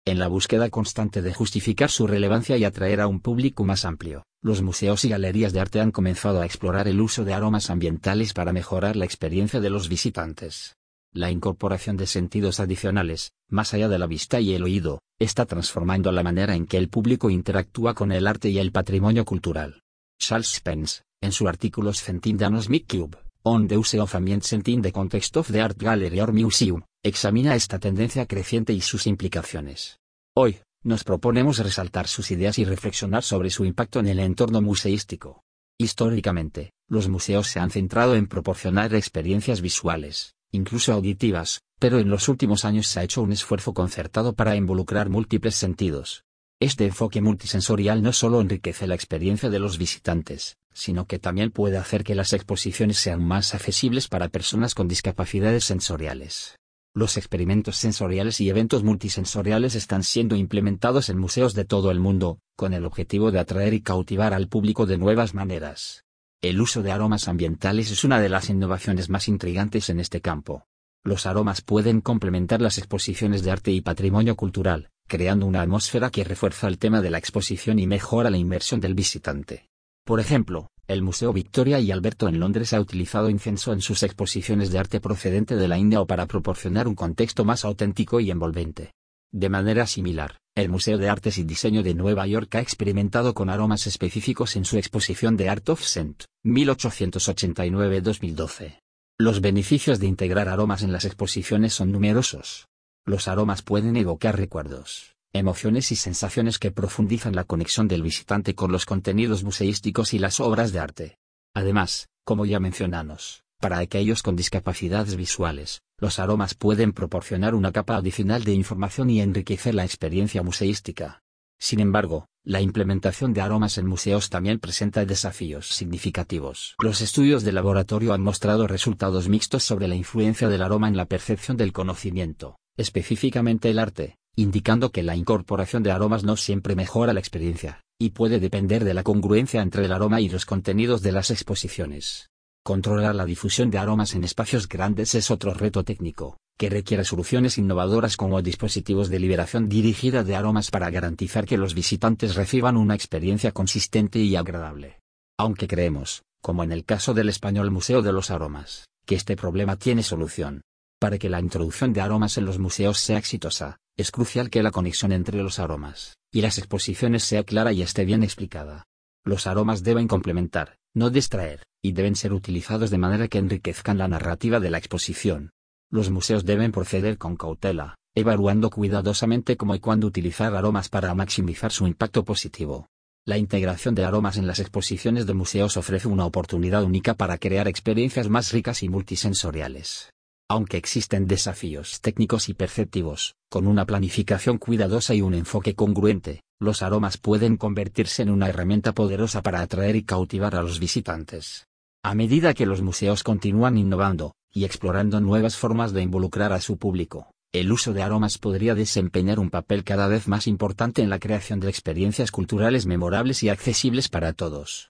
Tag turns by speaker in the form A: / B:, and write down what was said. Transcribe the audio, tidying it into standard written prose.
A: En la búsqueda constante de justificar su relevancia y atraer a un público más amplio, los museos y galerías de arte han comenzado a explorar el uso de aromas ambientales para mejorar la experiencia de los visitantes. La incorporación de sentidos adicionales, más allá de la vista y el oído, está transformando la manera en que el público interactúa con el arte y el patrimonio cultural. Charles Spence, en su artículo Scenting Dynamic Cube, On the Use of Ambient Scent in the Context of the Art Gallery or Museum, examina esta tendencia creciente y sus implicaciones. Hoy, nos proponemos resaltar sus ideas y reflexionar sobre su impacto en el entorno museístico. Históricamente, los museos se han centrado en proporcionar experiencias visuales, incluso auditivas, pero en los últimos años se ha hecho un esfuerzo concertado para involucrar múltiples sentidos. Este enfoque multisensorial no solo enriquece la experiencia de los visitantes, sino que también puede hacer que las exposiciones sean más accesibles para personas con discapacidades sensoriales. Los experimentos sensoriales y eventos multisensoriales están siendo implementados en museos de todo el mundo, con el objetivo de atraer y cautivar al público de nuevas maneras. El uso de aromas ambientales es una de las innovaciones más intrigantes en este campo. Los aromas pueden complementar las exposiciones de arte y patrimonio cultural, creando una atmósfera que refuerza el tema de la exposición y mejora la inmersión del visitante. Por ejemplo, el Museo Victoria y Alberto en Londres ha utilizado incienso en sus exposiciones de arte procedente de la India o para proporcionar un contexto más auténtico y envolvente. De manera similar, el Museo de Artes y Diseño de Nueva York ha experimentado con aromas específicos en su exposición de Art of Scent, 1889-2012. Los beneficios de integrar aromas en las exposiciones son numerosos. Los aromas pueden evocar recuerdos, emociones y sensaciones que profundizan la conexión del visitante con los contenidos museísticos y las obras de arte. Además, como ya mencionamos, para aquellos con discapacidades visuales, los aromas pueden proporcionar una capa adicional de información y enriquecer la experiencia museística. Sin embargo, la implementación de aromas en museos también presenta desafíos significativos. Los estudios de laboratorio han mostrado resultados mixtos sobre la influencia del aroma en la percepción del conocimiento, específicamente el arte, indicando que la incorporación de aromas no siempre mejora la experiencia, y puede depender de la congruencia entre el aroma y los contenidos de las exposiciones. Controlar la difusión de aromas en espacios grandes es otro reto técnico, que requiere soluciones innovadoras como dispositivos de liberación dirigida de aromas para garantizar que los visitantes reciban una experiencia consistente y agradable. Aunque creemos, como en el caso del Español Museo de los Aromas, que este problema tiene solución. Para que la introducción de aromas en los museos sea exitosa, es crucial que la conexión entre los aromas y las exposiciones sea clara y esté bien explicada. Los aromas deben complementar, no distraer, y deben ser utilizados de manera que enriquezcan la narrativa de la exposición. Los museos deben proceder con cautela, evaluando cuidadosamente cómo y cuándo utilizar aromas para maximizar su impacto positivo. La integración de aromas en las exposiciones de museos ofrece una oportunidad única para crear experiencias más ricas y multisensoriales. Aunque existen desafíos técnicos y perceptivos, con una planificación cuidadosa y un enfoque congruente, los aromas pueden convertirse en una herramienta poderosa para atraer y cautivar a los visitantes. A medida que los museos continúan innovando y explorando nuevas formas de involucrar a su público, el uso de aromas podría desempeñar un papel cada vez más importante en la creación de experiencias culturales memorables y accesibles para todos.